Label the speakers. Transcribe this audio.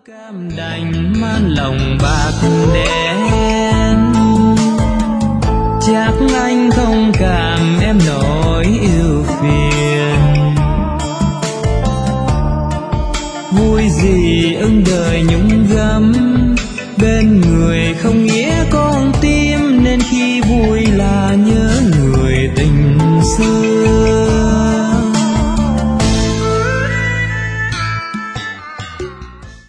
Speaker 1: cam đành man lòng bạc đen, chắc anh không cảm em nỗi ưu phiền. Vui gì ưng đời nhúng